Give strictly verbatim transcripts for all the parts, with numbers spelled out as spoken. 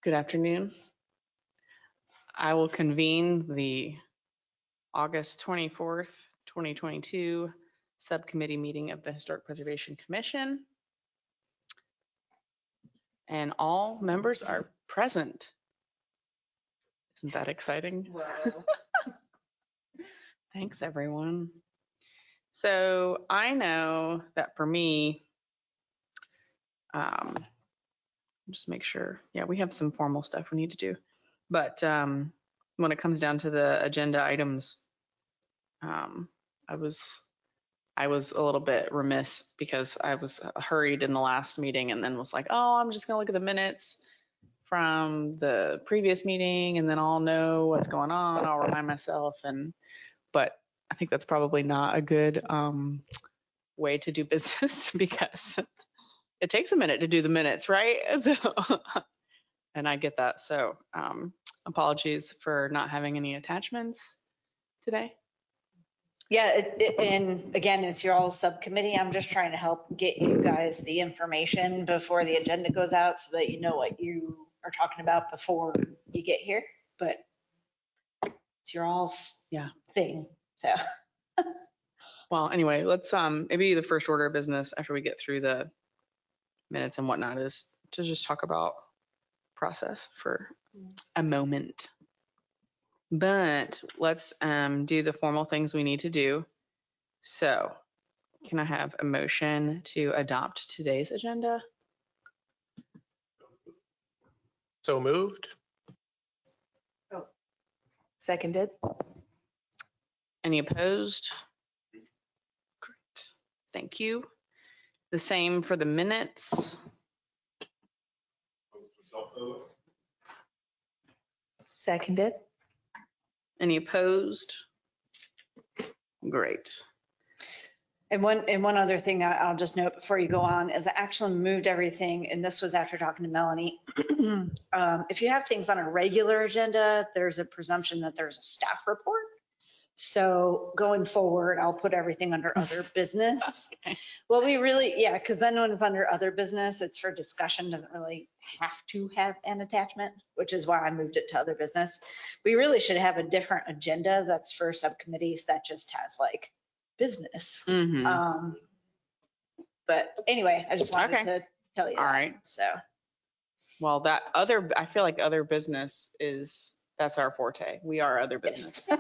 Good afternoon. I will convene the August twenty-fourth, twenty twenty-two subcommittee meeting of the Historic Preservation Commission. And all members are present. Isn't that exciting? Wow. Thanks, everyone. So I know that for me, um, just make sure, yeah, we have some formal stuff we need to do. But um, when it comes down to the agenda items, um, I was I was a little bit remiss because I was hurried in the last meeting and then was like, oh, I'm just gonna look at the minutes from the previous meeting and then I'll know what's going on. I'll remind myself. And but I think that's probably not a good um, way to do business because it takes a minute to do the minutes, right? So, and I get that. So um, apologies for not having any attachments today. Yeah, it, it, and again, it's your all subcommittee. I'm just trying to help get you guys the information before the agenda goes out so that you know what you are talking about before you get here. But it's your all's Yeah. thing. So. Well, anyway, let's um maybe the first order of business after we get through the minutes and whatnot is to just talk about process for a moment. But let's um do the formal things we need to do. So can I have a motion to adopt today's agenda? So moved. Seconded. Any opposed? Great. Thank you. The same for the minutes. Seconded. Any opposed? Great. And one, and one other thing I- I'll just note before you go on is I actually moved everything, and this was after talking to Melanie. Um, If you have things on a regular agenda, there's a presumption that there's a staff report. So going forward, I'll put everything under other business. Okay. Well, we really, yeah, because then when it's under other business, it's for discussion, doesn't really have to have an attachment, which is why I moved it to other business. We really should have a different agenda that's for subcommittees that just has like business. Mm-hmm. Um, But anyway, I just wanted Okay. to tell you All that. right. So, Well, that other, I feel like other business is, that's our forte. We are other business. yes.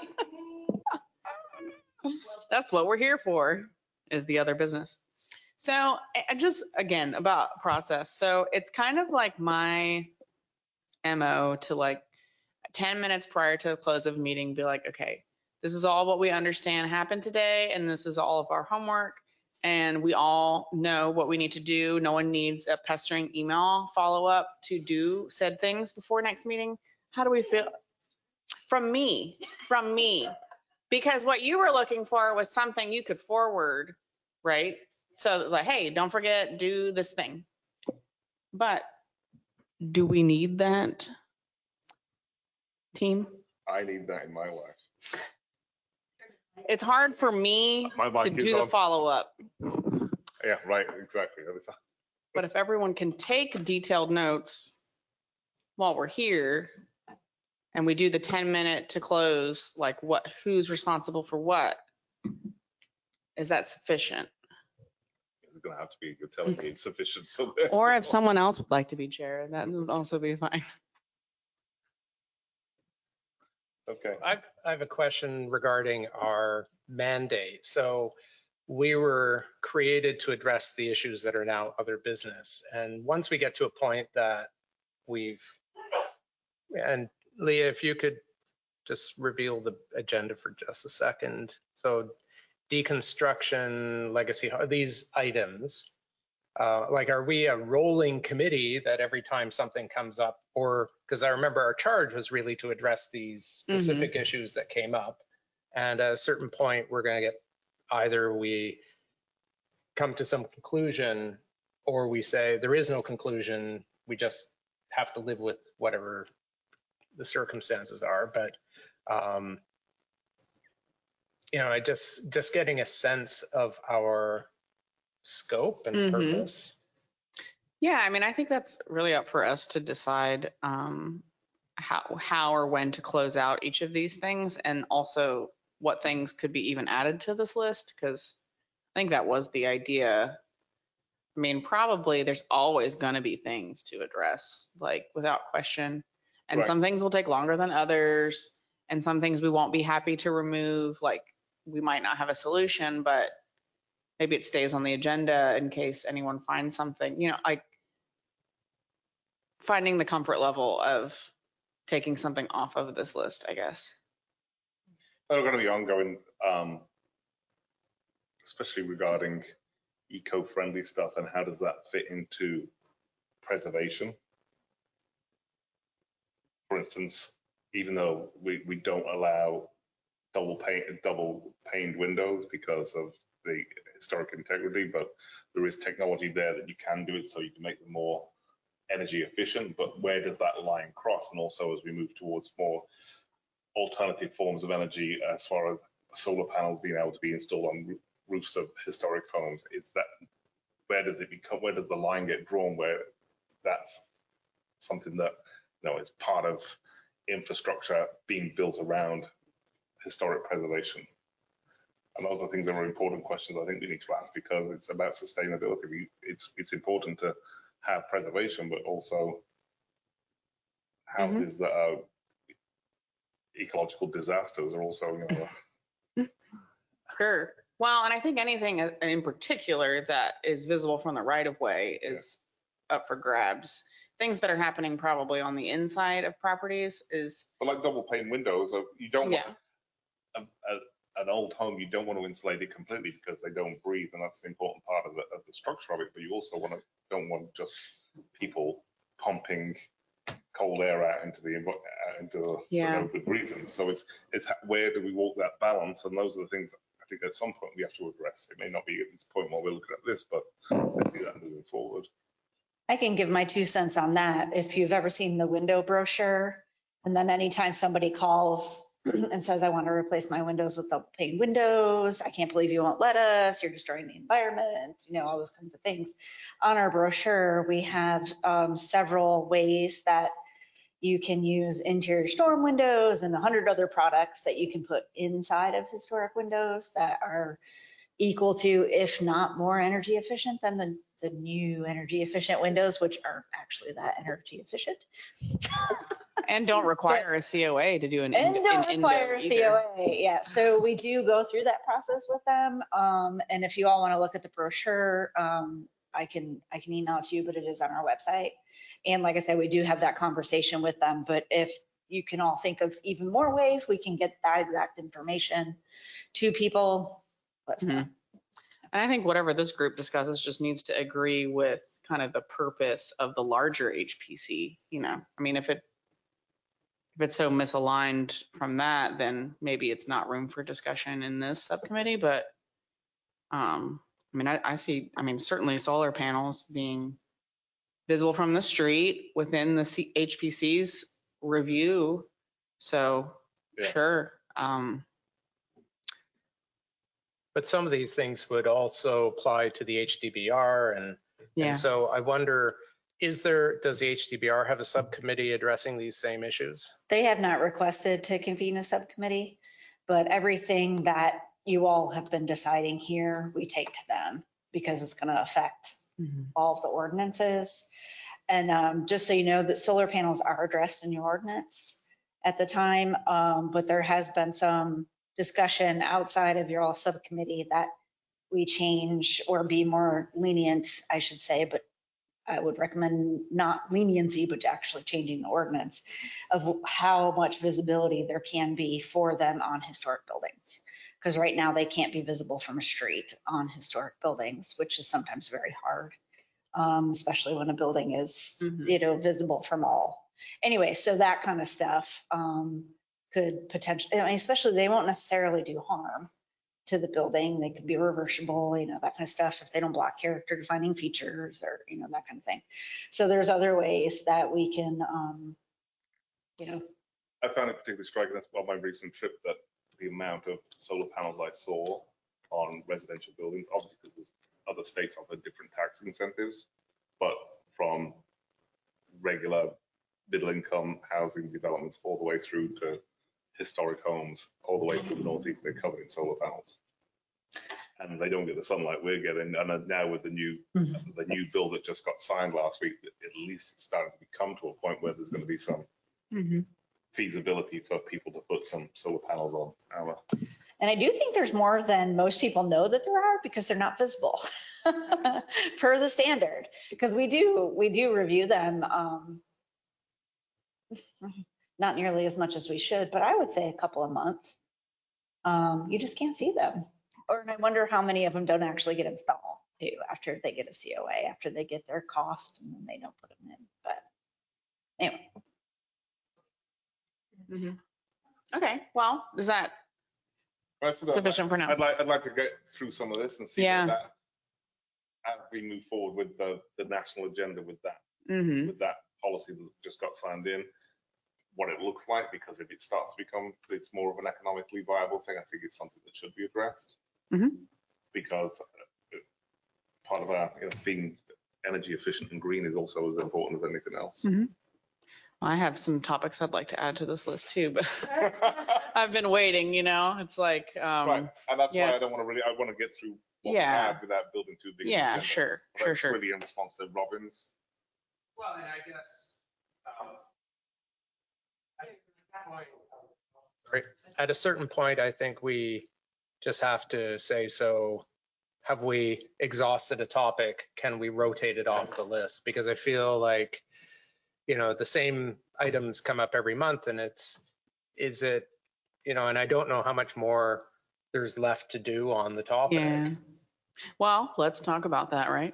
That's what we're here for, is the other business. So I just, again, about process. So it's kind of like my M O to like ten minutes prior to the close of a meeting, be like, okay, this is all what we understand happened today. And this is all of our homework. And we all know what we need to do. No one needs a pestering email follow-up to do said things before next meeting. How do we feel? From me, from me. Because what you were looking for was something you could forward, right? So like, hey, don't forget, do this thing. But do we need that, team? I need that in my life. It's hard for me My mic to is do the on. follow-up. Yeah, right, exactly. But if everyone can take detailed notes while we're here and we do the ten minute to close, like what, who's responsible for what, is that sufficient? It's gonna have to be, you're telling me it's sufficient. So Or if someone else would like to be chair, that would also be fine. Okay. I've, I have a question regarding our mandate. So we were created to address the issues that are now other business. And once we get to a point that we've, and Leah, if you could just reveal the agenda for just a second. So deconstruction, legacy, these items, uh, like, are we a rolling committee that every time something comes up, or, because I remember our charge was really to address these specific mm-hmm. issues that came up. And at a certain point, we're going to get, either we come to some conclusion or we say there is no conclusion. We just have to live with whatever the circumstances are. But, um, you know, I just, just getting a sense of our scope and mm-hmm. purpose. Yeah, I mean, I think that's really up for us to decide um, how, how or when to close out each of these things, and also what things could be even added to this list, because I think that was the idea. I mean, probably there's always going to be things to address, like without question. And Right. some things will take longer than others, and some things we won't be happy to remove. Like we might not have a solution, but maybe it stays on the agenda in case anyone finds something, you know, like finding the comfort level of taking something off of this list, I guess. There are going to be ongoing, um, especially regarding eco-friendly stuff and how does that fit into preservation? For instance, even though we, we don't allow double pane, double paned windows because of the historic integrity, but there is technology there that you can do it so you can make them more energy efficient. But where does that line cross? And also as we move towards more alternative forms of energy, as far as solar panels being able to be installed on roofs of historic homes, it's that where does it become, where does the line get drawn where that's something that, you know, is part of infrastructure being built around historic preservation? And those are things that are important questions I think we need to ask, because it's about sustainability. We, it's it's important to have preservation, but also houses mm-hmm. that are ecological disasters are also, you know. Sure. Well, and I think anything in particular that is visible from the right of way is yeah. up for grabs. Things that are happening probably on the inside of properties is. But like double pane windows, you don't yeah. want a, a, an old home, you don't want to insulate it completely because they don't breathe, and that's an important part of the, of the structure of it. But you also want to, don't want just people pumping cold air out into the into yeah. for no good reason. So it's it's where do we walk that balance? And those are the things that I think at some point we have to address. It may not be at this point while we're looking at this, but I see that moving forward. I can give my two cents on that. If you've ever seen the window brochure, and then anytime somebody calls and says, I want to replace my windows with double pane windows, I can't believe you won't let us, you're destroying the environment, you know, all those kinds of things. On our brochure, we have um, several ways that you can use interior storm windows and a hundred other products that you can put inside of historic windows that are equal to, if not more energy efficient than the, the new energy efficient windows, which are actually that energy efficient. And don't require but, a C O A to do an and in, don't an require a C O A. Yeah, so we do go through that process with them. Um, and if you all want to look at the brochure, um, I can I can email it to you, but it is on our website. And like I said, we do have that conversation with them. But if you can all think of even more ways we can get that exact information to people, let's know. Mm-hmm. And I think whatever this group discusses just needs to agree with kind of the purpose of the larger H P C. You know, I mean, if it if it's so misaligned from that, then maybe it's not room for discussion in this subcommittee. But um, I mean, I, I see. I mean, certainly solar panels being visible from the street within the C- H P C's review. So yeah. Sure. Um, But some of these things would also apply to the H D B R. And, yeah. and so I wonder, is there, does the H D B R have a subcommittee addressing these same issues? They have not requested to convene a subcommittee, but everything that you all have been deciding here, we take to them because it's going to affect mm-hmm. all of the ordinances. And um, just so you know, that solar panels are addressed in your ordinance at the time, um, but there has been some discussion outside of your all subcommittee that we change or be more lenient, I should say, but I would recommend not leniency, but actually changing the ordinance of how much visibility there can be for them on historic buildings. Because right now they can't be visible from a street on historic buildings, which is sometimes very hard, um, especially when a building is, mm-hmm. you know, visible from all. Anyway, so that kind of stuff um, could potentially, I mean, especially they won't necessarily do harm to the building. They could be reversible, you know, that kind of stuff if they don't block character defining features or, you know, that kind of thing. So there's other ways that we can, um, you know. I found it particularly striking as well my recent trip that the amount of solar panels I saw on residential buildings, obviously because other states offer different tax incentives, but from regular middle income housing developments all the way through to historic homes, all the way to the northeast. They're covered in solar panels. And they don't get the sunlight we're getting. And now with the new Mhm. the new bill that just got signed last week, at least it's starting to come to a point where there's going to be some Mm-hmm. feasibility for people to put some solar panels on our. And I do think there's more than most people know that there are because they're not visible per the standard. Because we do, we do review them, um, not nearly as much as we should, but I would say a couple of months. Um, you just can't see them. Or and I wonder how many of them don't actually get installed too after they get a C O A, after they get their cost and then they don't put them in. But anyway. Mm-hmm. Okay, well, is that That's about- sufficient for now? I'd like I'd like to get through some of this and see Yeah. what that, as we move forward with the the national agenda with that Mm-hmm. with that policy that just got signed in, what it looks like, because if it starts to become it's more of an economically viable thing, I think it's something that should be addressed. Mm-hmm. Because part of our, you know, being energy efficient and green is also as important as anything else. Mm-hmm. I have some topics I'd like to add to this list too, but I've been waiting, you know, it's like, um, Right, and that's yeah. why I don't want to really, I want to get through what we Yeah. have without building too big. an yeah, agenda. sure, But sure, that's sure. really in response to Robin's. Well, and I guess, um, I- sorry, at a certain point, I think we just have to say, so have we exhausted a topic? Can we rotate it off the list? Because I feel like, you know, the same items come up every month and it's, is it, you know, and I don't know how much more there's left to do on the topic. Yeah. Well, let's talk about that, right?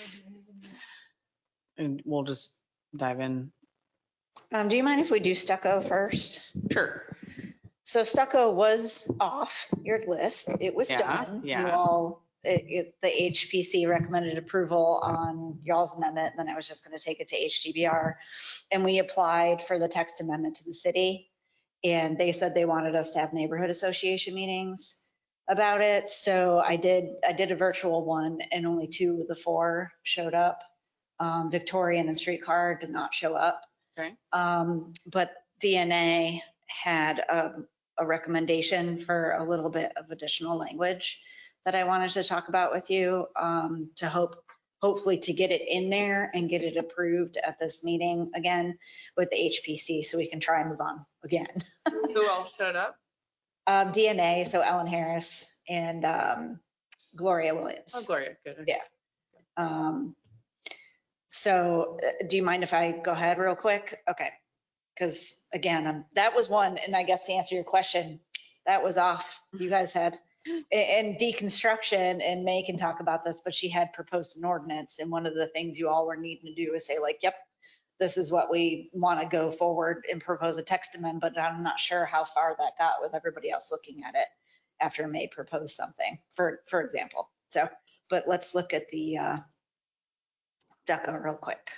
And we'll just dive in. Um, do you mind if we do stucco first? Sure. So stucco was off your list. It was Yeah, done. yeah. You all, it, it, the H P C recommended approval on y'all's amendment, and then I was just going to take it to H D B R. And we applied for the text amendment to the city, and they said they wanted us to have neighborhood association meetings about it. So I did, I did a virtual one, and only two of the four showed up. Um, Victorian and Streetcar did not show up. Okay. Um, but D N A had a, a recommendation for a little bit of additional language that I wanted to talk about with you, um, to hope, hopefully to get it in there and get it approved at this meeting again with the H P C so we can try and move on again. Who else showed up? Um, D N A, so Ellen Harris and um, Gloria Williams. Oh, Gloria. Good. Yeah. Um, so uh, do you mind if I go ahead real quick? Okay. Because again, um, that was one, and I guess to answer your question, that was off. You guys had, and deconstruction, and May can talk about this, but she had proposed an ordinance. And one of the things you all were needing to do is say like, yep, this is what we want to go forward and propose a text amendment, but I'm not sure how far that got with everybody else looking at it after May proposed something, for, for example. So, but let's look at the uh, DECA real quick.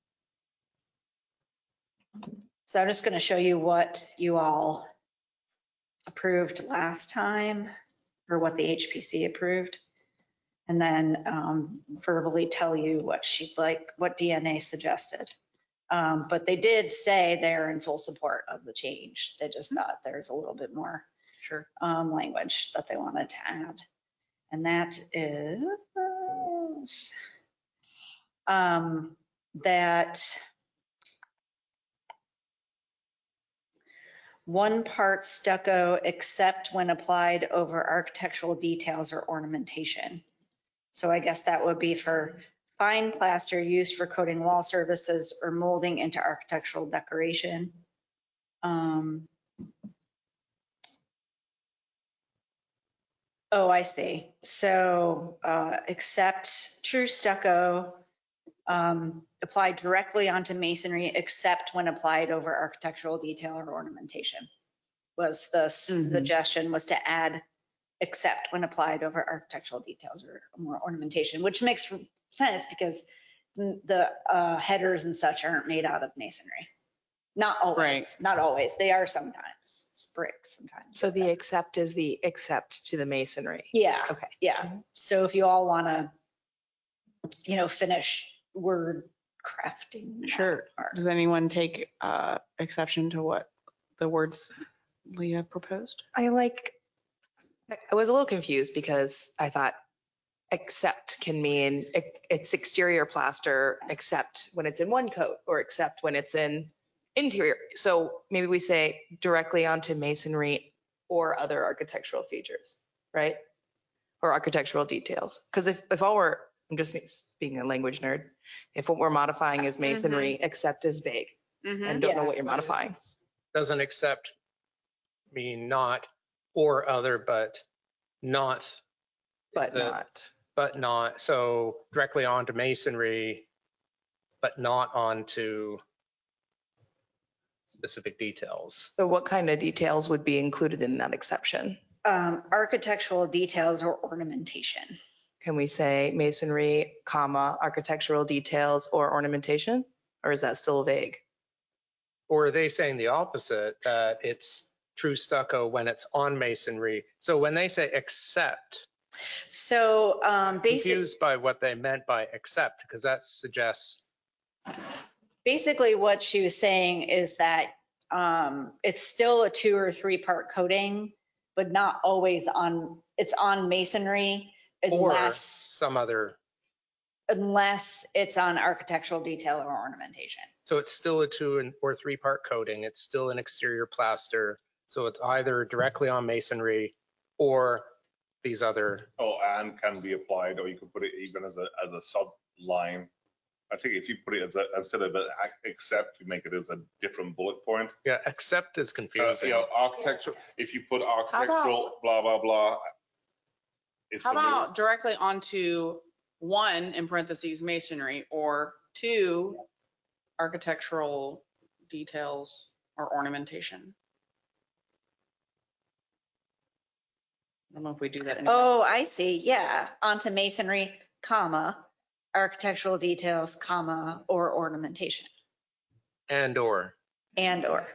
So I'm just going to show you what you all approved last time, or what the H P C approved, and then um, verbally tell you what she'd like, what D N A suggested. Um, but they did say they're in full support of the change. They just thought there's a little bit more Sure. um, language that they wanted to add. And that is um, that one part stucco except when applied over architectural details or ornamentation. So I guess that would be for fine plaster used for coating wall surfaces or molding into architectural decoration. Um, oh, I see. So uh, except true stucco um, applied directly onto masonry except when applied over architectural detail or ornamentation. Was the Mhm. suggestion was to add except when applied over architectural details or more ornamentation, which makes sense because the uh, headers and such aren't made out of masonry. Not always, Right. not always. They are sometimes. It's bricks sometimes. So the accept is the accept to the masonry. Yeah, Okay. yeah. So if you all want to, you know, finish word crafting. that Sure. part. Does anyone take uh, exception to what the words Leah proposed? I like, I was a little confused because I thought except can mean it- it's exterior plaster except when it's in one coat or except when it's in interior. So maybe we say directly onto masonry or other architectural features, right? Or architectural details. Because if, if all we're, I'm just being a language nerd, if what we're modifying is masonry, except is vague and don't know Yeah. what you're modifying. Doesn't accept mean not or other, but not, But The- not. but not. So directly onto masonry, but not onto specific details. So what kind of details would be included in that exception? Um, architectural details or ornamentation. Can we say masonry, comma, architectural details or ornamentation? Or is that still vague? Or are they saying the opposite, that it's true stucco when it's on masonry? So when they say except, So um, basically, confused by what they meant by except, because that suggests, basically what she was saying is that um, it's still a two or three part coating, but not always on, it's on masonry or unless, some other, unless it's on architectural detail or ornamentation. so it's still a two and or three part coating. It's still an exterior plaster. So it's either directly on masonry or these other, Oh, and can be applied, or you could put it even as a, as a sub line. I think if you put it as a, instead of an except, you make it as a different bullet point. yeah, except is Uh, confusing. you know, architectural, if you put architectural, blah, blah, blah. it's How from the- about directly onto one, in parentheses, masonry, or two, architectural details or ornamentation? I don't know if we do that anymore. Oh, I see. Yeah. Onto masonry, comma, architectural details, comma, or ornamentation And or, and or.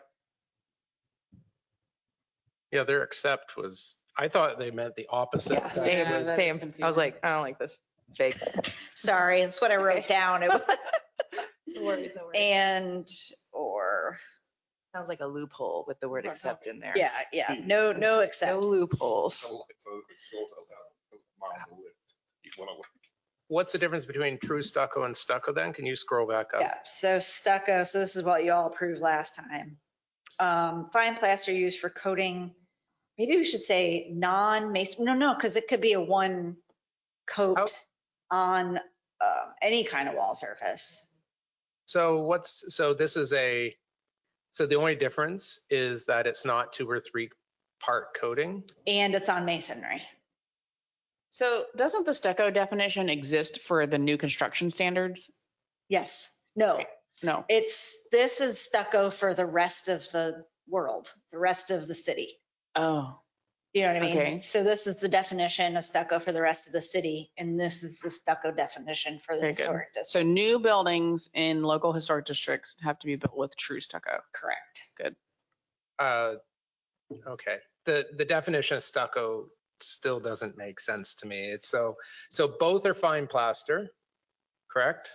yeah, their except was, I thought they meant the opposite. Yeah, that same, it was- that's same. I confusing. was like, I don't like this. It's vague. Sorry, that's what I wrote Okay. down. It was- No worries, no worries. And or, Sounds like a loophole with the word except in there. yeah, yeah, no, no No except. loopholes. So it's a short as that, mild lift. You want to What's the difference between true stucco and stucco then? Can you scroll back up? Yeah, so stucco, so this is what you all approved last time. Um, fine plaster used for coating, maybe we should say non-mason, no, no, because it could be a one coat on um, any kind of wall surface. So what's, so this is a, so the only difference is that it's not two or three part coating? And it's on masonry. So doesn't the stucco definition exist for the new construction standards? Yes, no, No. it's, this is stucco for the rest of the world, the rest of the city. Oh, You know what I mean? Okay. So this is the definition of stucco for the rest of the city, and this is the stucco definition for the Very good. historic district. so new buildings in local historic districts have to be built with true stucco. Correct. Uh, okay, the, the definition of stucco still doesn't make sense to me. It's so, so both are fine plaster, correct?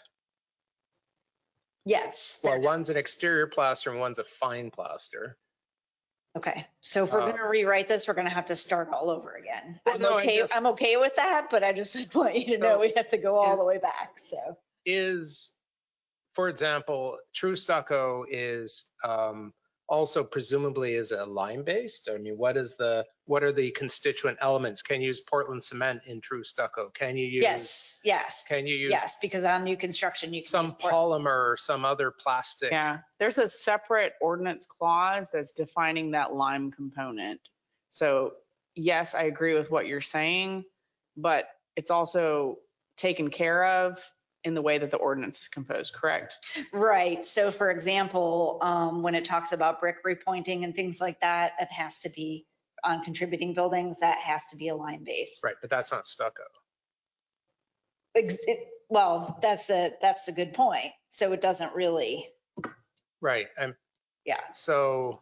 Yes. Well, they're just- one's an exterior plaster and one's a fine plaster. Okay, so if we're Uh, gonna rewrite this, we're gonna have to start all over again. Well, I'm no, I okay, just- I'm okay with that, but I just want you to know So- we have to go all the way back, so. Is, for example, true stucco is um, also presumably is a lime based? I mean, what is the, what are the constituent elements? Can you use Portland cement in true stucco? Can you use? Yes, yes, Can you use yes, because on new construction, you can. some use port- polymer or some other plastic? Yeah, there's a separate ordinance clause that's defining that lime component. So yes, I agree with what you're saying, but it's also taken care of in the way that the ordinance is composed, correct? Right, so for example, um, when it talks about brick repointing and things like that, it has to be on contributing buildings, that has to be a lime base. Right, but that's not stucco. Ex- it- Well, that's a, that's a good point, so it doesn't really, Right, and yeah. so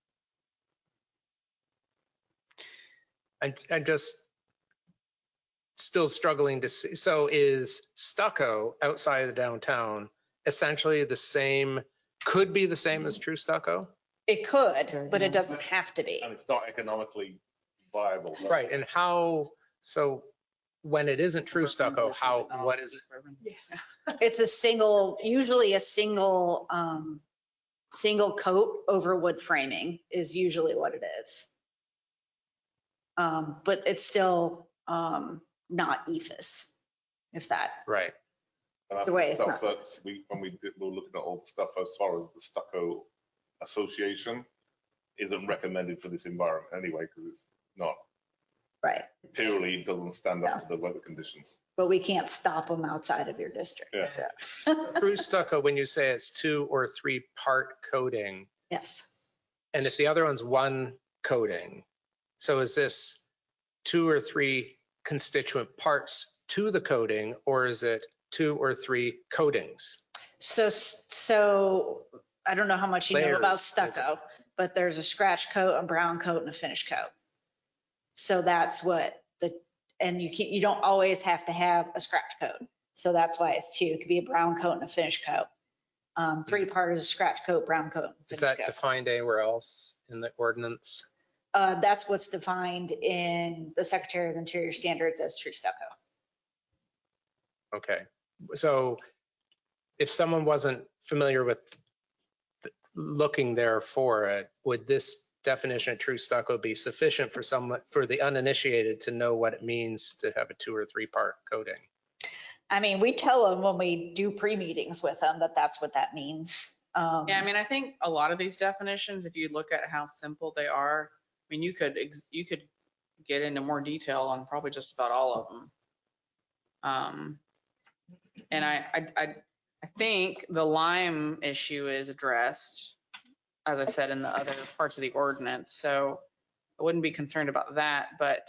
I, I just, still struggling to see. So is stucco outside of the downtown essentially the same, could be the same as true stucco? It could, but it doesn't have to be. And it's not economically viable. Right, and how, so when it isn't true stucco, how, what is it? It's a single, usually a single, um, single coat over wood framing is usually what it is. Um, but it's still, um, not E F I S, if that, Right, And that's the way the it's stuff not. that we, when we did, we were looking at all the stuff as far as the stucco association isn't recommended for this environment anyway, because it's not Right. purely, it doesn't stand up to the weather conditions. But we can't stop them outside of your district. Yeah. So. true stucco, when you say it's two or three part coating, Yes. and if the other one's one coating, so is this two or three constituent parts to the coating, or is it two or three coatings? So, so I don't know how much you know about Layers. stucco, but there's a scratch coat, a brown coat, and a finish coat. So that's what the, and you can't, you don't always have to have a scratch coat. So that's why it's two. It could be a brown coat and a finish coat. Um, three part is a scratch coat, brown coat, and Is finish that coat. defined anywhere else in the ordinance? Uh, that's what's defined in the Secretary of the Interior standards as true stucco. Okay, so if someone wasn't familiar with looking there for it, would this definition of true stucco be sufficient for someone, for the uninitiated to know what it means to have a two or three part coating? I mean, we tell them when we do pre-meetings with them that that's what that means. Um, Yeah, I mean, I think a lot of these definitions, if you look at how simple they are, I mean, you could, ex- you could get into more detail on probably just about all of them. Um, and I, I, I, I think the lime issue is addressed, as I said, in the other parts of the ordinance. So I wouldn't be concerned about that, but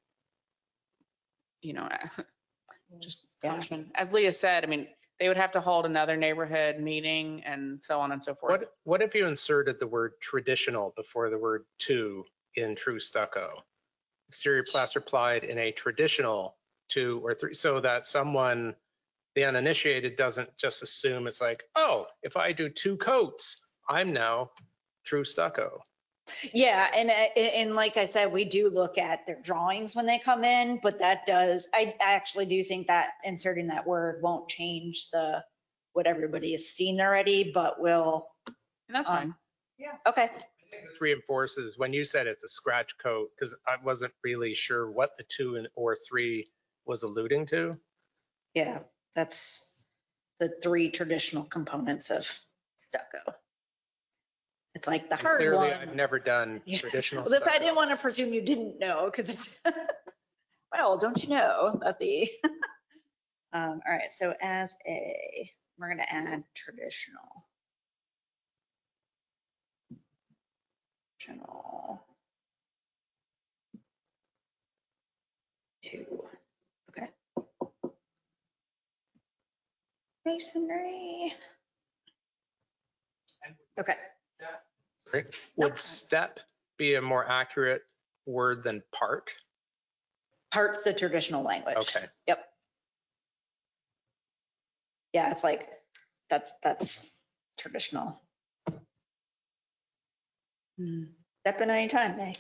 you know, just caution. As Leah said, I mean, they would have to hold another neighborhood meeting and so on and so forth. What, what if you inserted the word traditional before the word two in true stucco? Exterior plaster applied in a traditional two or three, so that someone, the uninitiated, doesn't just assume it's like, oh, if I do two coats, I'm now true stucco. Yeah, and, and like I said, we do look at their drawings when they come in, but that does, I actually do think that inserting that word won't change the, what everybody has seen already, but will. And that's um, fine. Yeah. Okay. I think this reinforces when you said it's a scratch coat, because I wasn't really sure what the two and or three was alluding to. Yeah, that's the three traditional components of stucco. It's like the And hard clearly, one. I've never done Yeah. traditional Well, that's, I stucco. didn't want to presume you didn't know because it's, well, don't you know that the, um, all right, so as a, we're going to add traditional. Traditional. Two, okay. Masonry. Okay. Great. Would step be a more accurate word than part? Part's the traditional language. Okay. Yep. Yeah, it's like, that's, that's traditional. Step in any time, May.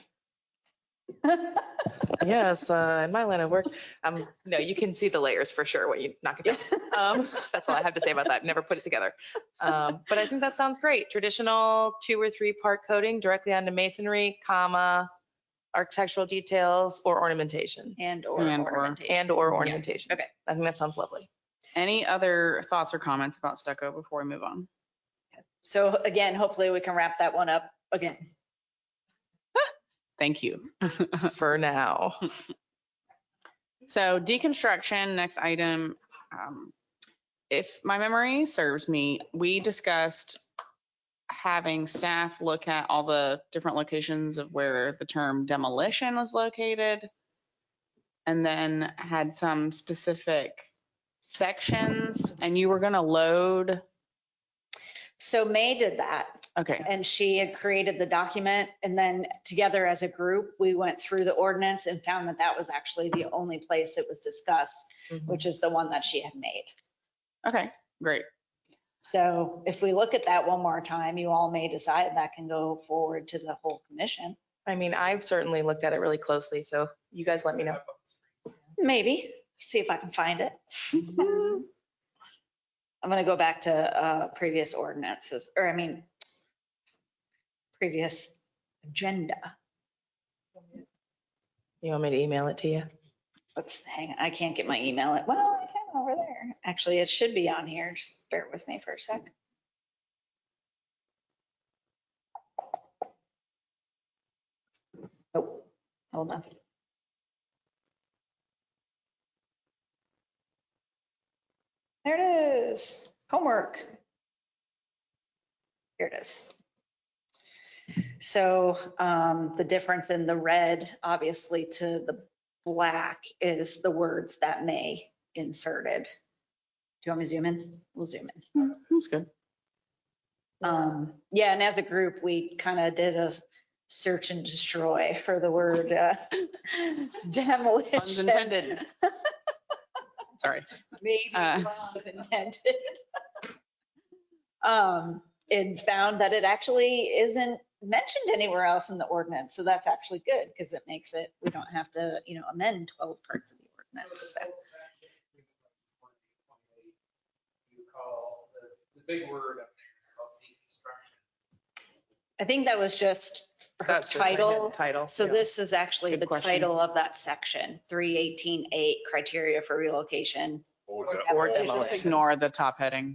Yes, uh, in my line of work, um, no, you can see the layers for sure when you knock it down. Um, that's all I have to say about that. Never put it together. Um, but I think that sounds great. Traditional two or three part coating directly onto masonry, comma, architectural details or ornamentation And or And or. ornamentation. and or ornamentation. Okay. I think that sounds lovely. Any other thoughts or comments about stucco before we move on? So again, hopefully we can wrap that one up again. Thank you. For now. So deconstruction, next item. Um, if my memory serves me, we discussed having staff look at all the different locations of where the term demolition was located, and then had some specific sections, and you were going to load. So May did that. Okay, And she had created the document, and then together as a group, we went through the ordinance and found that that was actually the only place it was discussed, Mhm. which is the one that she had made. okay, great. So if we look at that one more time, you all may decide that can go forward to the whole commission. I mean, I've certainly looked at it really closely, so you guys let me know. Maybe, see if I can find it. I'm gonna go back to uh, previous ordinances, or I mean, previous agenda. You want me to email it to you? Let's hang, I can't get my email. Well, I can over there. Actually, it should be on here. Just bear with me for a sec. Oh, hold on. There it is. Homework. Here it is. So um, the difference in the red, obviously, to the black is the words that May inserted. Do you want me to zoom in? We'll zoom in. That's good. Um, yeah, and as a group, we kind of did a search and destroy for the word uh, demolition. Puns intended. Sorry. Maybe Uh. was intended. Um, and found that it actually isn't mentioned anywhere else in the ordinance. So that's actually good because it makes it, we don't have to, you know, amend twelve parts of the ordinance. So. You call the, the big word up there is called deconstruction. I think that was just her That's just my head title. Title. So yeah. this is actually Good the question. title of that section, three eighteen eight, criteria for relocation. Or Or de- Or or Just demolition. ignore the top heading.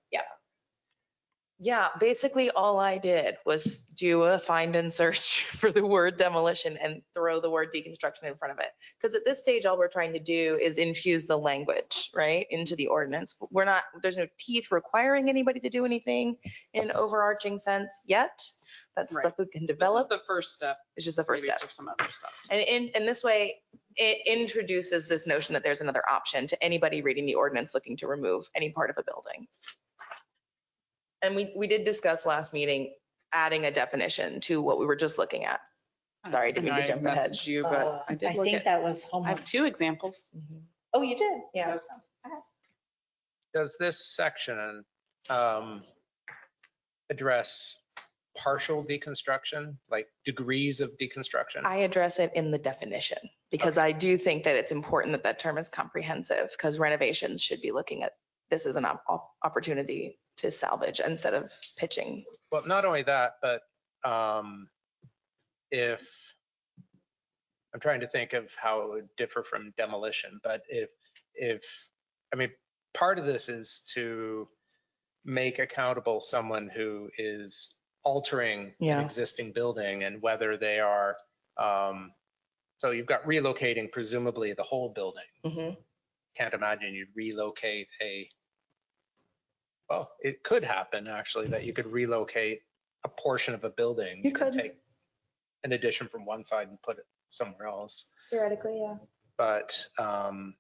Yeah, basically all I did was do a find and search for the word demolition and throw the word deconstruction in front of it. Because at this stage, all we're trying to do is infuse the language, right, into the ordinance. We're not, there's no teeth requiring anybody to do anything in an overarching sense yet. That's Right. stuff we can This is develop. the first step. It's just the first maybe step. For some other stuff. And in, and this way, it introduces this notion that there's another option to anybody reading the ordinance looking to remove any part of a building. And we, we did discuss last meeting, adding a definition to what we were just looking at. Sorry, I didn't mean to jump I ahead. messaged you, but Uh, I did I look think at, that was I homework. have two examples. Mhm. Oh, you did? Yeah. Does this section um, address partial deconstruction, like degrees of deconstruction? I address it in the definition because I do think that it's important that that term is comprehensive because renovations should be looking at this as an op- op- opportunity to salvage instead of pitching. Well, not only that, but um, if, I'm trying to think of how it would differ from demolition, but if, if, I mean, part of this is to make accountable someone who is altering Yeah. an existing building and whether they are, um, so you've got relocating presumably the whole building. Mhm. Can't imagine you'd relocate a, well, it could happen actually that you could relocate a portion of a building. You could. Take an addition from one side and put it somewhere else. Theoretically, yeah. But, um,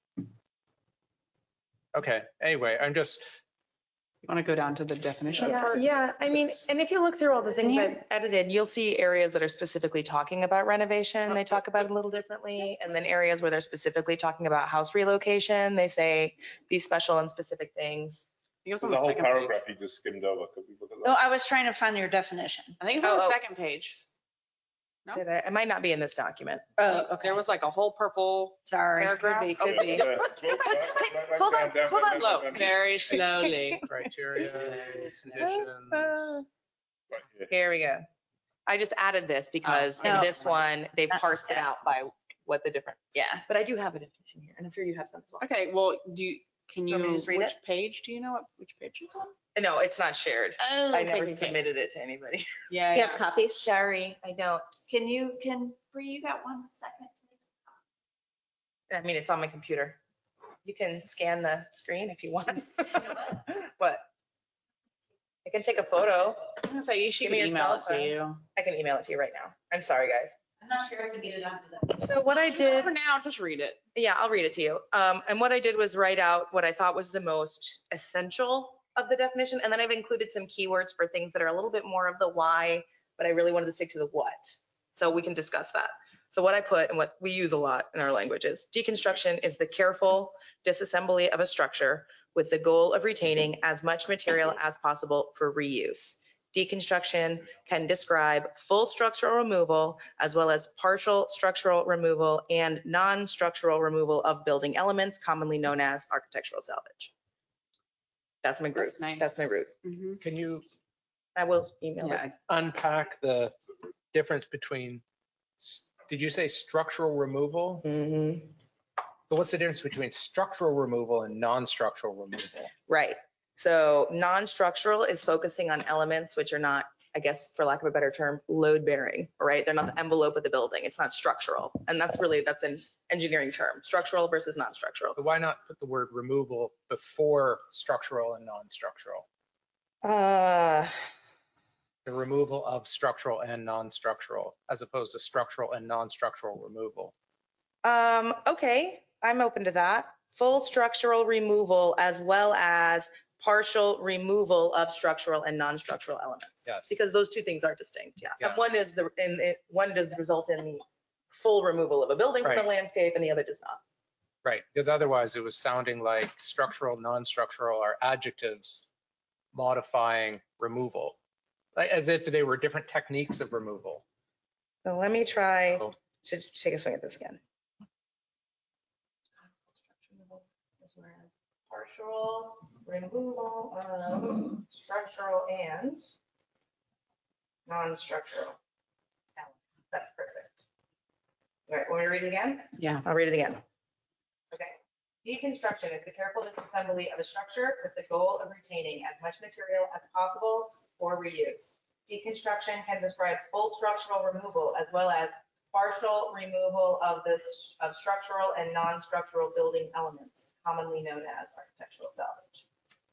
okay, anyway, I'm just, You want to go down to the definition Yeah, part? yeah, I mean, It's- and if you look through all the things Yeah. I've edited, you'll see areas that are specifically talking about renovation. They talk about it a little differently. And then areas where they're specifically talking about house relocation, they say these special and specific things. I think it was There's on a the whole second page. paragraph you just skimmed over. Could we look at No, that? I was trying to find your definition. I think it's on Oh, the oh. second page. No? Did I, it might not be in this document. Oh, okay. There was like a whole purple Sorry. paragraph. be, Oh, could Yeah, be. yeah. Well, right- right- right Hold on, down, down, hold down, on. down, Slow, down, down. very slowly. criteria, conditions. Uh, Right here. Here we go. I just added this because Oh, in no. this one, they've parsed it out by what the different, Yeah. but I do have a definition here and I'm sure you have some as well. Okay, well, do you, can You you, want me to just read which it? page, do you know what, which page it's on? No, it's not shared. Oh, I never submitted it to anybody. Yeah, You have yeah. copies? Sorry, I don't. Can you, can, Bree, you got one second? I mean, it's on my computer. You can scan the screen if you want. What? I can take a photo. I'm gonna say you should Give me your email cell it to phone. you. I can email it to you right now. I'm sorry, guys. I'm not sure I can get it onto the. So what I did, For now, just read it. yeah, I'll read it to you. Um, and what I did was write out what I thought was the most essential of the definition. And then I've included some keywords for things that are a little bit more of the why, but I really wanted to stick to the what. So we can discuss that. So what I put and what we use a lot in our language is deconstruction is the careful disassembly of a structure with the goal of retaining as much material as possible for reuse. Deconstruction can describe full structural removal as well as partial structural removal and non-structural removal of building elements, commonly known as architectural salvage. That's my group. That's nice. That's my route. Mhm. Can you I will email Yeah. it. unpack the difference between, s- did you say structural removal? Mhm. So what's the difference between structural removal and non-structural removal? Right. So non-structural is focusing on elements which are not, I guess, for lack of a better term, load bearing, right? They're not the envelope of the building. It's not structural. And that's really, that's an engineering term, structural versus non-structural. So why not put the word removal before structural and non-structural? Uh, The removal of structural and non-structural, as opposed to structural and non-structural removal. um, okay, I'm open to that. Full structural removal as well as partial removal of structural and non-structural elements. Yes. Because those two things are distinct, yeah. Yeah. And one is the, and it, one does result in the full removal of a building from the Right. landscape and the other does not. Right, because otherwise it was sounding like structural, non-structural are adjectives modifying removal, like as if they were different techniques of removal. So let me try So- to take a swing at this again. Partial removal of structural and non-structural elements. That's perfect. All right, want me to read it again? Yeah. I'll read it again. Okay. Deconstruction is the careful disassembly of a structure with the goal of retaining as much material as possible for reuse. Deconstruction can describe full structural removal as well as partial removal of the of structural and non-structural building elements, commonly known as architectural salvage.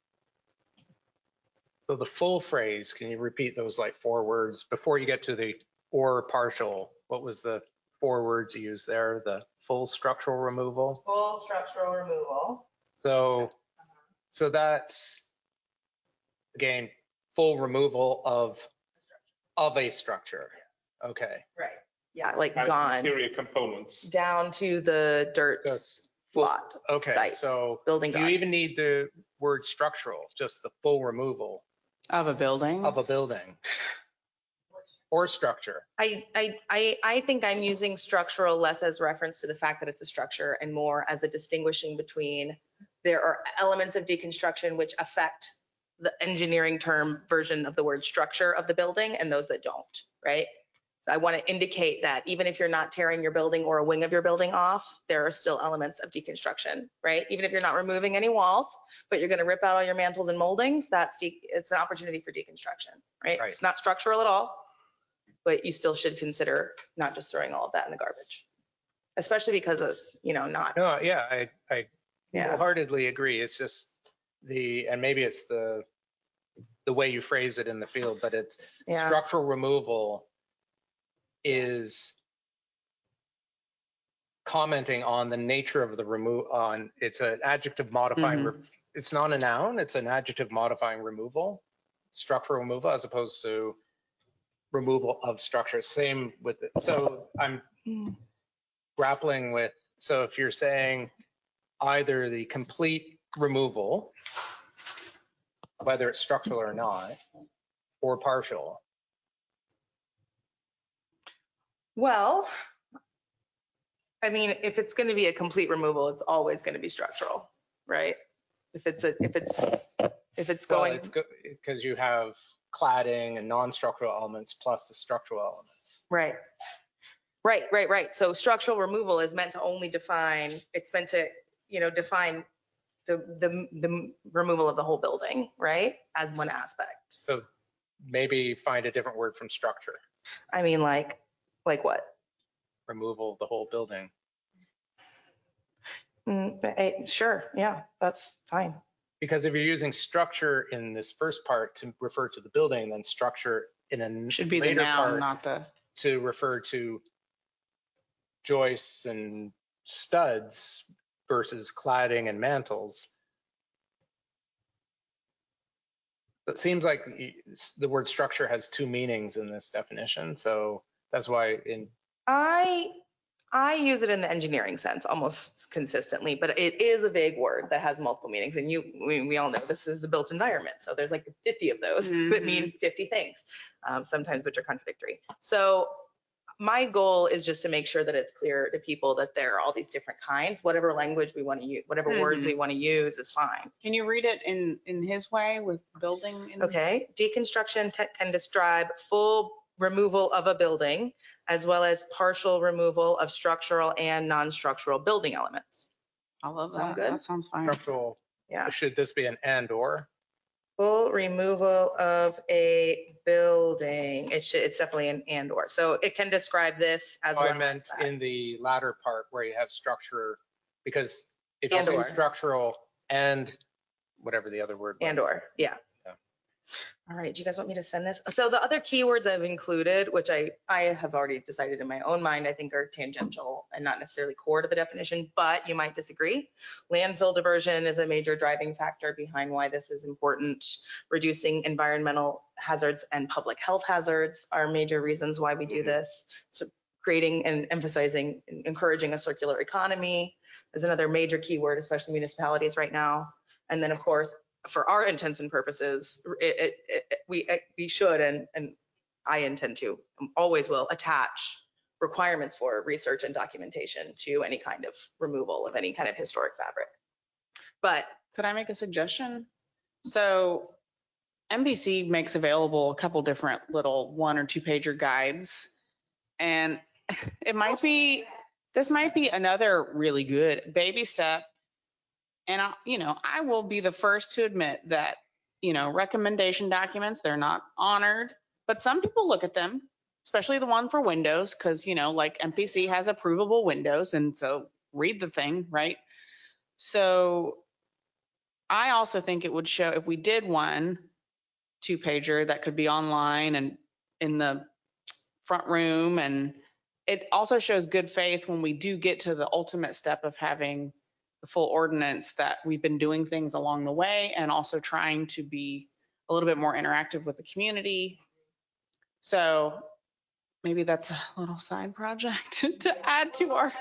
So the full phrase, can you repeat those like four words before you get to the or partial? What was the four words you used there? The full structural removal? Full structural removal. So, so that's, again, full removal of, of a structure. Okay. Right. Yeah, like And gone interior components. down to the dirt That's, lot okay, site. so Building do you gone. even need the word structural, just the full removal Of a building. of a building or structure? I, I, I, I think I'm using structural less as reference to the fact that it's a structure and more as a distinguishing between there are elements of deconstruction which affect the engineering term version of the word structure of the building and those that don't, right? So I want to indicate that even if you're not tearing your building or a wing of your building off, there are still elements of deconstruction, right? Even if you're not removing any walls, but you're going to rip out all your mantles and moldings, that's de- it's an opportunity for deconstruction, right? Right. It's not structural at all, but you still should consider not just throwing all of that in the garbage, especially because it's, you know, not, No, yeah, I, I yeah, wholeheartedly agree. It's just the, and maybe it's the, the way you phrase it in the field, but it's Yeah. structural removal is commenting on the nature of the remove, on, it's an adjective modifying, re- it's not a noun, it's an adjective modifying removal, structural removal, as opposed to removal of structure. Same with it. So I'm Hmm. grappling with, so if you're saying either the complete removal, whether it's structural or not, or partial. Well, I mean, if it's going to be a complete removal, it's always going to be structural, right? If it's a, if it's, if it's Well, going, it's because you have cladding and non-structural elements plus the structural elements. right, right, right, right. So structural removal is meant to only define, it's meant to, you know, define the, the, the removal of the whole building, right? As one aspect. So maybe find a different word from structure, I mean, like, like what? removal of the whole building. Mm, eh, Sure, yeah, that's fine. Because if you're using structure in this first part to refer to the building, then structure in a Should be the later noun, part not the. to refer to joists and studs versus cladding and mantles. It seems like the word structure has two meanings in this definition, so that's why in, I, I use it in the engineering sense almost consistently, but it is a vague word that has multiple meanings. And you, we, we all know this is the built environment. So there's like fifty of those Mhm. that mean fifty things, um, sometimes which are contradictory. So my goal is just to make sure that it's clear to people that there are all these different kinds, whatever language we want to use, whatever words Mhm. we want to use is fine. Can you read it in, in his way with building? In- Okay, deconstruction te- can describe full removal of a building as well as partial removal of structural and non-structural building elements. I love Sound that. good? That sounds fine. structural, Yeah, should this be an and or? full removal of a building. It should, it's definitely an and or. So it can describe this as Oh, well I meant as that. in the latter part where you have structure, because if you And say or. structural and whatever the other word was. And or, yeah. Yeah. All right, do you guys want me to send this? So the other keywords I've included, which I, I have already decided in my own mind, I think are tangential and not necessarily core to the definition, but you might disagree. Landfill diversion is a major driving factor behind why this is important. Reducing environmental hazards and public health hazards are major reasons why we do this. So creating and emphasizing, encouraging a circular economy is another major keyword, especially municipalities right now. And then of course, for our intents and purposes, it, it, it, we, it, we should, and, and I intend to, always will attach requirements for research and documentation to any kind of removal of any kind of historic fabric. But Could I make a suggestion? So M B C makes available a couple different little one or two pager guides. And it might be, this might be another really good baby step. And I, you know, I will be the first to admit that, you know, recommendation documents, they're not honored, but some people look at them, especially the one for Windows, because, you know, like M P C has approvable Windows. And so read the thing, right? So I also think it would show if we did one two pager that could be online and in the front room. And it also shows good faith when we do get to the ultimate step of having the full ordinance that we've been doing things along the way and also trying to be a little bit more interactive with the community. So maybe that's a little side project to add to our.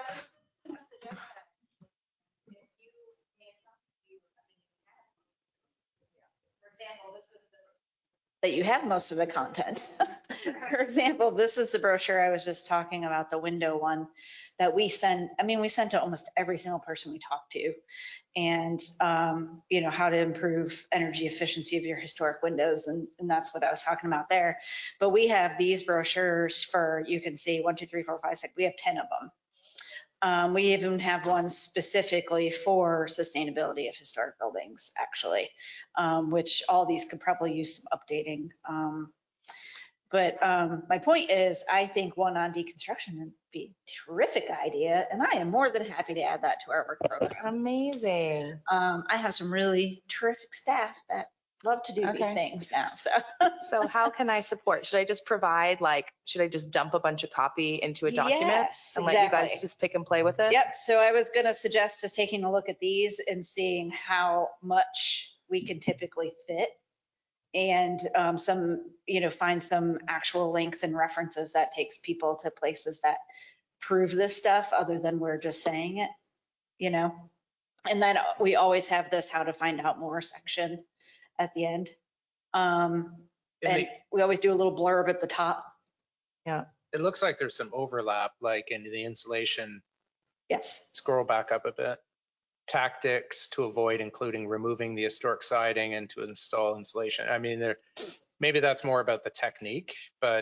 That you have most of the content. For example, this is the brochure I was just talking about, the window one that we send. I mean, we sent to almost every single person we talked to. And, um, you know, how to improve energy efficiency of your historic windows. And, and that's what I was talking about there. But we have these brochures for, you can see one, two, three, four, five, six, we have ten of them. Um, we even have one specifically for sustainability of historic buildings, actually, um, which all these could probably use some updating. Um, but um, my point is, I think one on deconstruction would be a terrific idea, and I am more than happy to add that to our work program. amazing. Um, I have some really terrific staff that love to do these Okay. things now, so. So how can I support? Should I just provide like, should I just dump a bunch of copy into a document Yes, and let you guys exactly. just pick and play with it? Yep, so I was gonna suggest just taking a look at these and seeing how much we can typically fit. And um, some, you know, find some actual links and references that takes people to places that prove this stuff other than we're just saying it, you know? And then we always have this how to find out more section at the end. Um, In and the- we always do a little blurb at the top. It looks like there's some overlap, like in the insulation. Yes. Scroll back up a bit. Tactics to avoid including removing the historic siding and to install insulation. I mean, there, maybe that's more about the technique, but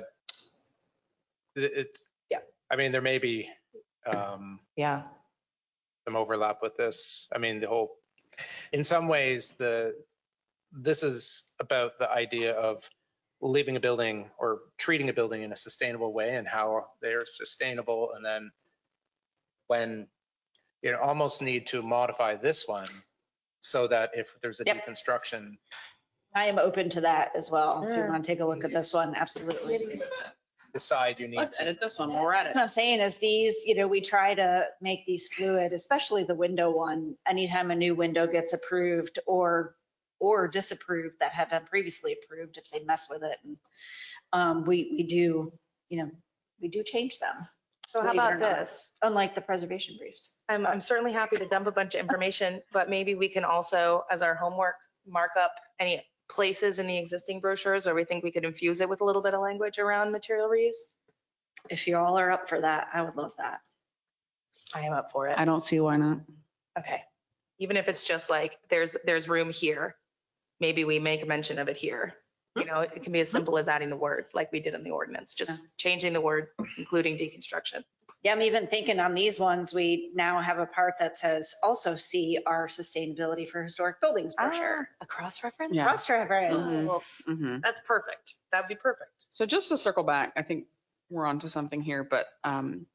it- it's, Yeah. I mean, there may be um, Yeah. some overlap with this. I mean, the whole, in some ways, the, this is about the idea of leaving a building or treating a building in a sustainable way and how they're sustainable. And then when you know, almost need to modify this one so that if there's a Yep. deconstruction. I am open to that as well. If you Sure. want to take a look at this one, absolutely. Decide you need Let's to. edit this one while we're at What it. I'm saying is these, you know, we try to make these fluid, especially the window one. Anytime a new window gets approved or or disapprove that have been previously approved if they mess with it. And um, we, we do, you know, we do change them. So how believe it or about not, this? Unlike the preservation briefs. I'm, I'm certainly happy to dump a bunch of information, but maybe we can also, as our homework, mark up any places in the existing brochures where we think we could infuse it with a little bit of language around material reuse. If you all are up for that, I would love that. I am up for it. I don't see why not. Okay. Even if it's just like, there's, there's room here, maybe we make mention of it here. You know, it can be as simple as adding the word like we did in the ordinance, just changing the word, including deconstruction. Yeah, I'm even thinking on these ones, we now have a part that says also see our sustainability for historic buildings brochure. Ah, a cross reference? Yeah. Cross reference. Mhm. Mhm. That's perfect. That'd be perfect. So just to circle back, I think we're onto something here, but um,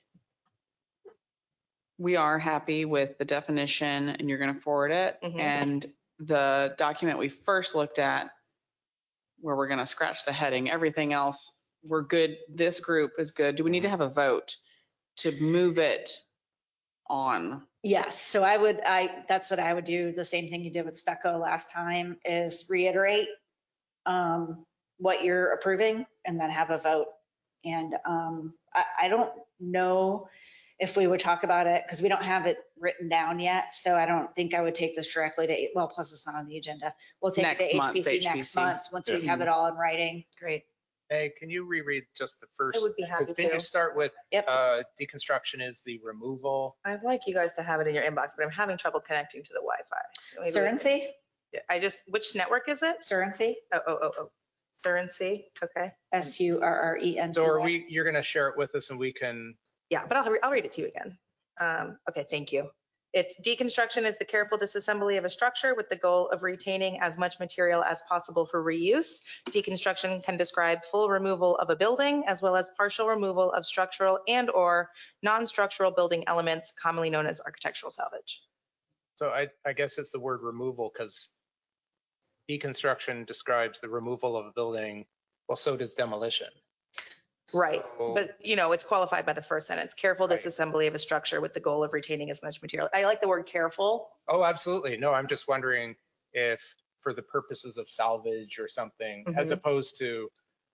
we are happy with the definition and you're going to forward it. Mhm. And the document we first looked at, where we're going to scratch the heading, everything else, we're good. This group is good. Do we need to have a vote to move it on? Yes, so I would, I, that's what I would do. The same thing you did with stucco last time is reiterate um, what you're approving and then have a vote. And um, I, I don't know if we would talk about it because we don't have it written down yet. So I don't think I would take this directly to, well, plus it's not on the agenda. We'll take Next it to month, H P C H P next C. month, once we Yeah. have it all in writing. Great. Hey, can you reread just the first? I would be happy Because didn't to. you start with Yep. uh, deconstruction is the removal? I'd like you guys to have it in your inbox, but I'm having trouble connecting to the Wi-Fi. So maybe we can- Surrency, Yeah, I just, which network is it? Surrency, Oh, oh, oh, oh. Surrency. Okay. S U R R E N C. So are we, you're going to share it with us and we can, Yeah, but I'll, re- I'll read it to you again. Um, okay, thank you. It's deconstruction is the careful disassembly of a structure with the goal of retaining as much material as possible for reuse. Deconstruction can describe full removal of a building as well as partial removal of structural and or non-structural building elements, commonly known as architectural salvage. so I, I guess it's the word removal because deconstruction describes the removal of a building. Well, so does demolition. Right, So- but you know, it's qualified by the first sentence, careful Right. disassembly of a structure with the goal of retaining as much material. I like the word careful. Oh, absolutely. No, I'm just wondering if for the purposes of salvage or something, as Mhm. opposed to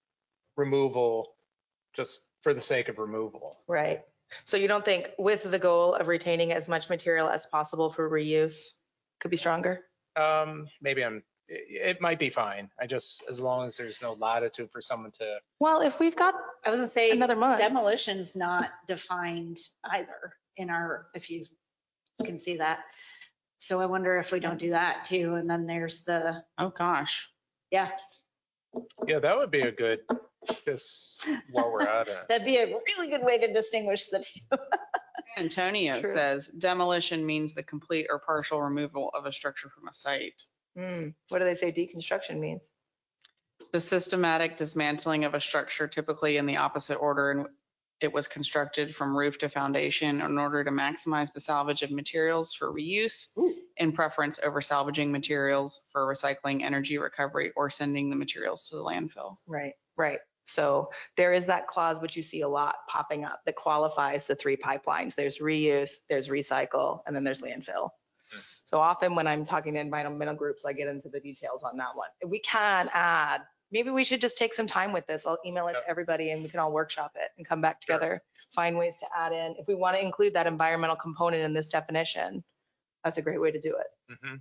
removal, just for the sake of removal. Right. So you don't think with the goal of retaining as much material as possible for reuse could be stronger? Um, maybe I'm, it, it might be fine. I just, as long as there's no latitude for someone to, Well, if we've got, I was gonna say Another month. demolition's not defined either in our, if you can see that. So I wonder if we don't do that too. And then there's the, Oh, gosh. yeah, yeah, that would be a good, just while we're at it. that'd be a really good way to distinguish the two. San Antonio True. says demolition means the complete or partial removal of a structure from a site. hmm, what do they say deconstruction means? The systematic dismantling of a structure, typically in the opposite order in it was constructed from roof to foundation, in order to maximize the salvage of materials for reuse, Ooh. in preference over salvaging materials for recycling, energy recovery, or sending the materials to the landfill. Right, right. So there is that clause, which you see a lot popping up, that qualifies the three pipelines. There's reuse, there's recycle, and then there's landfill. So often when I'm talking to environmental groups, I get into the details on that one. We can add, maybe we should just take some time with this. I'll email it to everybody and we can all workshop it and come back together, find ways to add in. If we want to include that environmental component in this definition, that's a great way to do it. Mhm.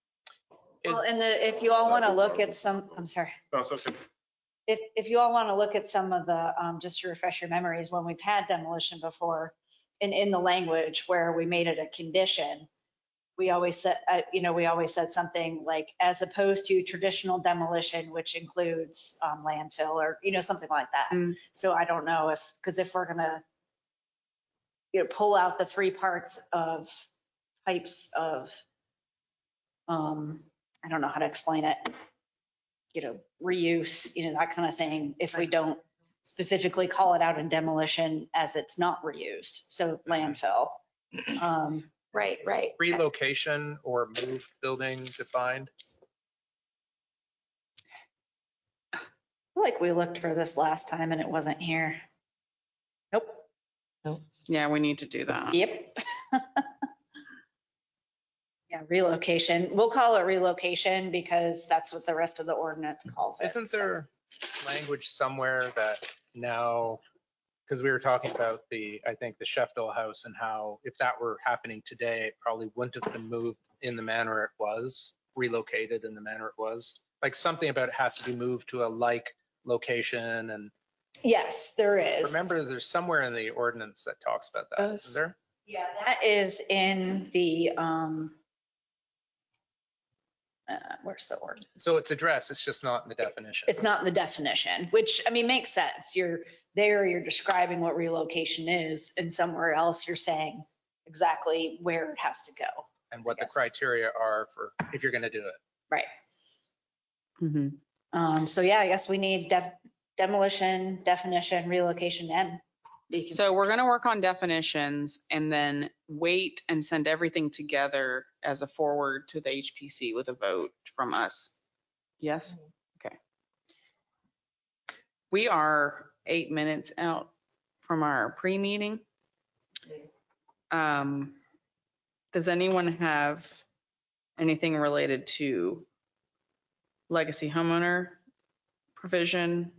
Well, and the, if you all want to look at some, I'm sorry. No, it's okay. If, if you all want to look at some of the, um, just to refresh your memories, when we've had demolition before, and in the language where we made it a condition, we always said, uh, you know, we always said something like, as opposed to traditional demolition, which includes um, landfill or, you know, something like that. Mm. So I don't know if, because if we're gonna, you know, pull out the three parts of types of, um, I don't know how to explain it, you know, reuse, you know, that kind of thing, if we don't specifically call it out in demolition as it's not reused, so landfill. Um, Right, right. Relocation or move building defined? I feel like we looked for this last time and it wasn't here. Nope. Yeah, we need to do that. Yep. Yeah, Yeah, relocation. We'll call it relocation because that's what the rest of the ordinance calls it. Isn't so. there language somewhere that now, because we were talking about the, I think the Sheffield House and how if that were happening today, it probably wouldn't have been moved in the manner it was, relocated in the manner it was. Like something about it has to be moved to a like location. And Yes, there is. remember, there's somewhere in the ordinance that talks about that, Yes. isn't there? Yeah, that is in the, um, uh, where's the ordinance? So it's addressed, it's just not in the definition. It's not in the definition, which, I mean, makes sense. You're there, you're describing what relocation is, and somewhere else you're saying exactly where it has to go. And what the Yes. criteria are for if you're going to do it. Right. Mm-hmm. Um, so yeah, I guess we need def- demolition, definition, relocation, and. decom- So we're going to work on definitions and then wait and send everything together as a forward to the H P C with a vote from us. Yes? Okay. We are eight minutes out from our pre-meeting. Um, does anyone have anything related to legacy homeowner provision?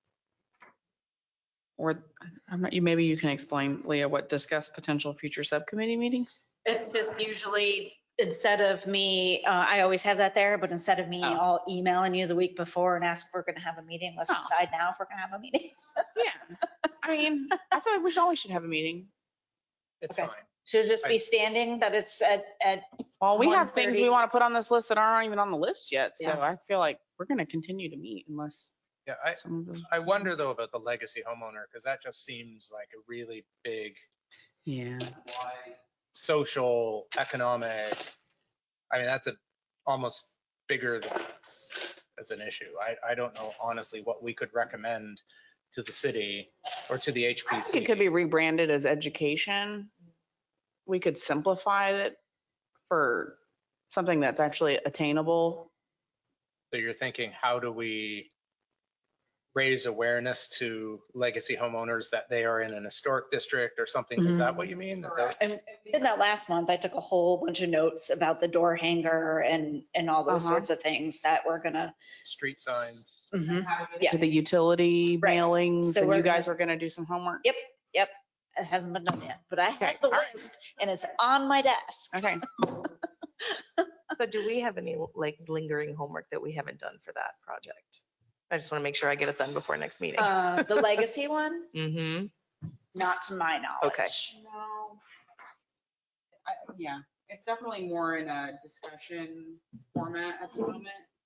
Or I'm not, you, maybe you can explain, Leah, what discuss potential future subcommittee meetings? It's just usually, instead of me, uh, I always have that there, but instead of me Oh. all emailing you the week before and ask if we're gonna have a meeting, let's Oh. decide now if we're gonna have a meeting. Yeah. I mean, I feel like we should always should have a meeting. It's Okay. fine. Should it just be I- standing that it's at, at, Well, we have things one thirty. we want to put on this list that aren't even on the list yet. So Yeah. I feel like we're going to continue to meet unless Yeah, I, some of those. I wonder though about the legacy homeowner, because that just seems like a really big Yeah. social, economic, I mean, that's a almost bigger than that's as an issue. I, I don't know honestly what we could recommend to the city or to the H P I C. think it could be rebranded as education. We could simplify it for something that's actually attainable. So you're thinking, how do we raise awareness to legacy homeowners that they are in an historic district or something? Is that what you mean? That those- and we did that last month. I took a whole bunch of notes about the door hanger and, and all those Uh-huh. sorts of things that we're gonna. Street signs. Mhm. Yeah. To the utility Right. mailings, So and we're you guys gonna- are going to do some homework. Yep, yep. It hasn't been done yet, but I Okay, have the all right. list and it's on my desk. Okay. So do we have any like lingering homework that we haven't done for that project? I just want to make sure I get it done before next meeting. Uh, the legacy one, Mm-hmm. not to my knowledge. Okay. No. I, yeah, it's definitely more in a discussion format at the moment.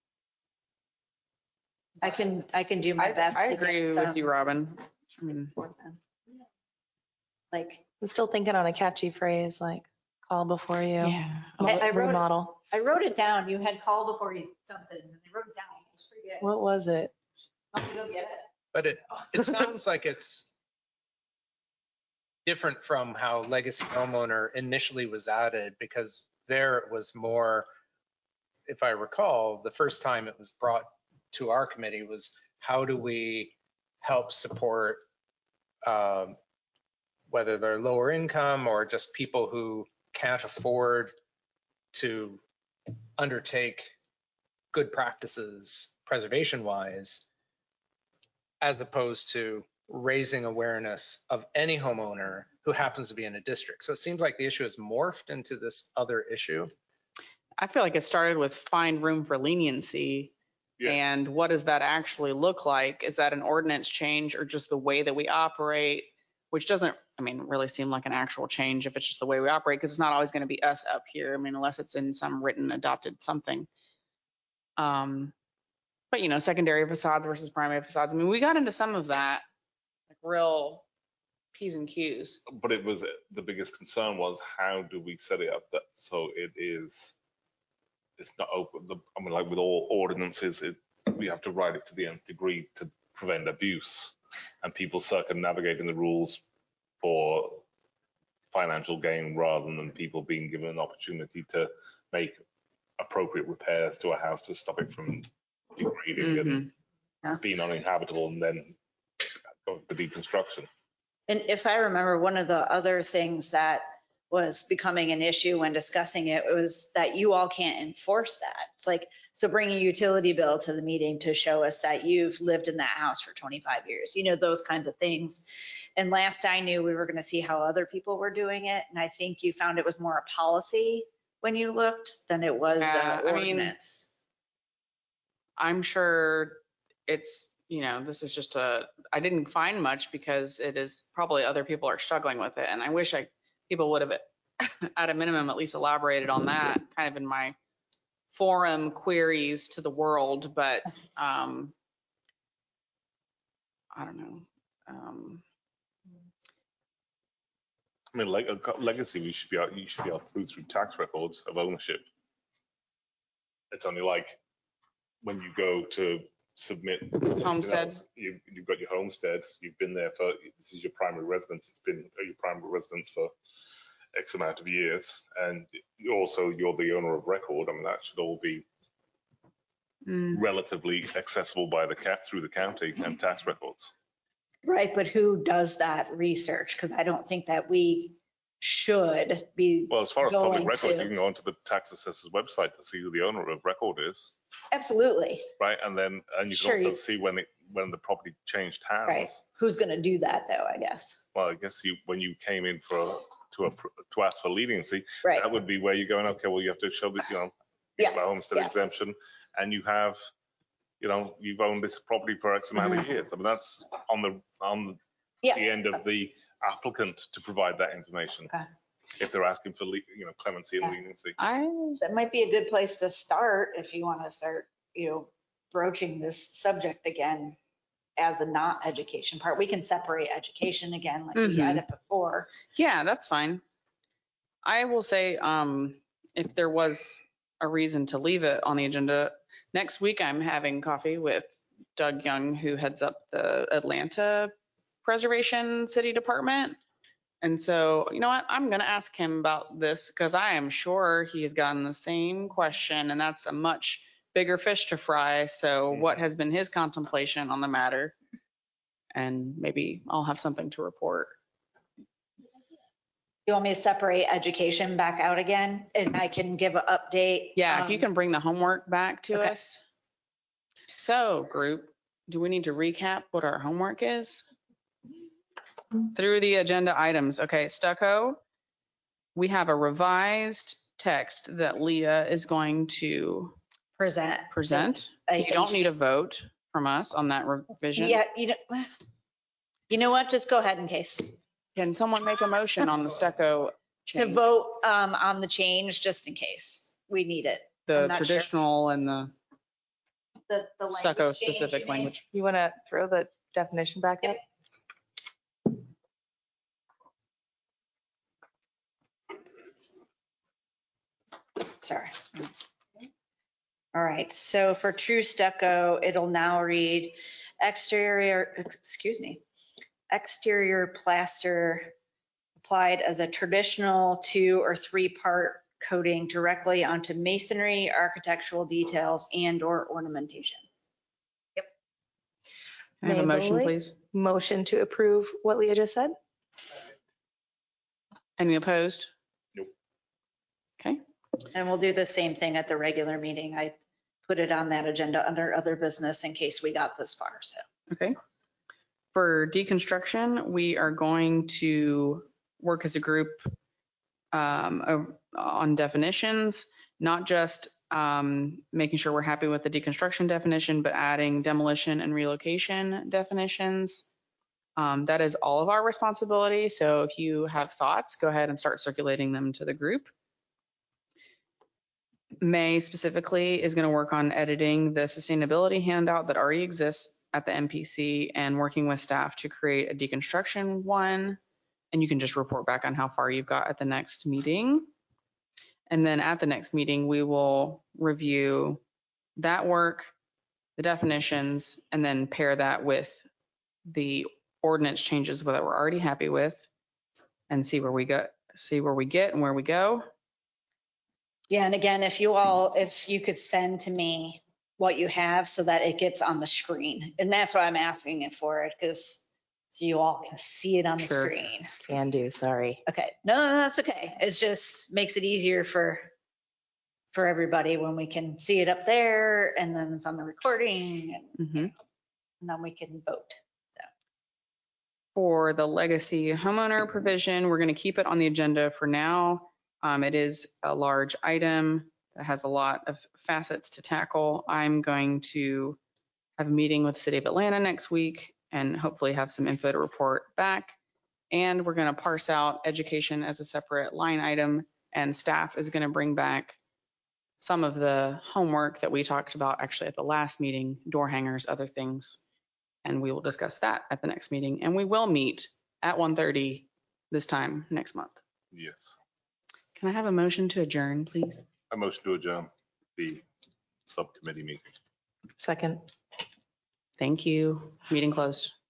I can, I can do my I, best. I to agree get with some you, Robin. I mean, for them. Like, I'm still thinking on a catchy phrase like call before you yeah. I- I wrote- remodel. I wrote it down. You had call before you something. and I wrote it down. It was pretty good. What was it? Want me to go get it? But it, it sounds like it's different from how legacy homeowner initially was added, because there it was more, if I recall, the first time it was brought to our committee was how do we help support um, whether they're lower income or just people who can't afford to undertake good practices preservation wise, as opposed to raising awareness of any homeowner who happens to be in a district. So it seems like the issue has morphed into this other issue. I feel like it started with find room for leniency. Yeah. And what does that actually look like? Is that an ordinance change or just the way that we operate? Which doesn't, I mean, really seem like an actual change if it's just the way we operate, because it's not always going to be us up here. I mean, unless it's in some written adopted something. Um, but you know, secondary facades versus primary facades. I mean, we got into some of that, like real P's and Q's. But it was, the biggest concern was how do we set it up that so it is, it's not open. The, I mean, like with all ordinances, it, we have to write it to the nth degree to prevent abuse and people circumnavigating the rules for financial gain rather than people being given an opportunity to make appropriate repairs to a house to stop it from degrading Mhm. and being uninhabitable and then going to deconstruction. And if I remember, one of the other things that was becoming an issue when discussing it, it was that you all can't enforce that. It's like, so bring a utility bill to the meeting to show us that you've lived in that house for twenty-five years, you know, those kinds of things. And last I knew, we were going to see how other people were doing it. And I think you found it was more a policy when you looked than it was Yeah, the I mean, ordinance. I'm sure it's, you know, this is just a, I didn't find much because it is probably other people are struggling with it. And I wish I, people would have at a minimum at least elaborated on that kind of in my forum queries to the world. But um, I don't know. Um, I mean, like a legacy, we should be able, you should be able to prove through tax records of ownership. It's only like when you go to submit Homestead. else, you, you've got your homestead, you've been there for, this is your primary residence, it's been your primary residence for X amount of years, and also you're the owner of record. I mean, that should all be mm. relatively accessible by the cat through the county and tax records. Right, but who does that research? Because I don't think that we should be. Well, as far as public going record, to- you can go onto the tax assessor's website to see who the owner of record is. Absolutely. Right, and then and you can Sure, also you- see when it when the property changed hands. Right. Who's going to do that though, I guess? Well, I guess you when you came in for to a, to ask for leniency, Right. that would be where you're going. Okay, well, you have to show that you know you Yeah, have a homestead yeah. exemption, and you have, you know, you've owned this property for X amount Mhm. of years. I mean, that's on the on Yeah. the end of the applicant to provide that information. Okay. If they're asking for, le- you know, clemency and leniency. I That might be a good place to start if you want to start, you know, broaching this subject again as the not education part. We can separate education again like we had Mhm. it before. yeah, that's fine. I will say, um, if there was a reason to leave it on the agenda, next week I'm having coffee with Doug Young, who heads up the Atlanta Preservation City Department. And so, you know what, I'm going to ask him about this because I am sure he has gotten the same question, and that's a much bigger fish to fry. So what has been his contemplation on the matter? And maybe I'll have something to report. You want me to separate education back out again and I can give an update? Yeah, if you um, can bring the homework back to okay. us. So group, do we need to recap what our homework is? Through the agenda items. Okay, stucco. We have a revised text that Leah is going to Present. present. I You can don't need a choose. vote from us on that revision. Yeah, you know, you know what? Just go ahead in case. Can someone make a motion on the stucco To change? vote um, on the change, just in case we need it. I'm The not sure. traditional and the The, the stucco language change, specific you mean? language. You want to throw the definition back up? Sorry. All right, so for true stucco, it'll now read exterior, excuse me, exterior plaster applied as a traditional two or three part coating directly onto masonry, architectural details, and or ornamentation. Can I have a May motion, Boley? please? Motion to approve what Leah just said? Any opposed? Nope. Okay. And we'll do the same thing at the regular meeting. I put it on that agenda under other business in case we got this far, so. Okay. For deconstruction, we are going to work as a group um, uh, on definitions, not just um, making sure we're happy with the deconstruction definition, but adding demolition and relocation definitions. Um, that is all of our responsibility. So if you have thoughts, go ahead and start circulating them to the group. May specifically is going to work on editing the sustainability handout that already exists at the M P C and working with staff to create a deconstruction one. And you can just report back on how far you've got at the next meeting. And then at the next meeting, we will review that work, the definitions, and then pair that with the ordinance changes that we're already happy with and see where we go, see where we get and where we go. Yeah, and again, if you all, if you could send to me what you have so that it gets on the screen. And that's why I'm asking it for it, because so you all can see it on the Sure. screen. Can do, sorry. Okay, no, no, that's okay. It's just makes it easier for, for everybody when we can see it up there and then it's on the recording and, Mhm. and then we can vote. For the legacy homeowner provision, we're going to keep it on the agenda for now. Um, it is a large item that has a lot of facets to tackle. I'm going to have a meeting with the City of Atlanta next week and hopefully have some info to report back. And we're going to parse out education as a separate line item, and staff is going to bring back some of the homework that we talked about actually at the last meeting, door hangers, other things. And we will discuss that at the next meeting. And we will meet at one thirty this time next month. Yes. Can I have a motion to adjourn, please? I motion to adjourn the subcommittee meeting. Second. Thank you. Meeting closed.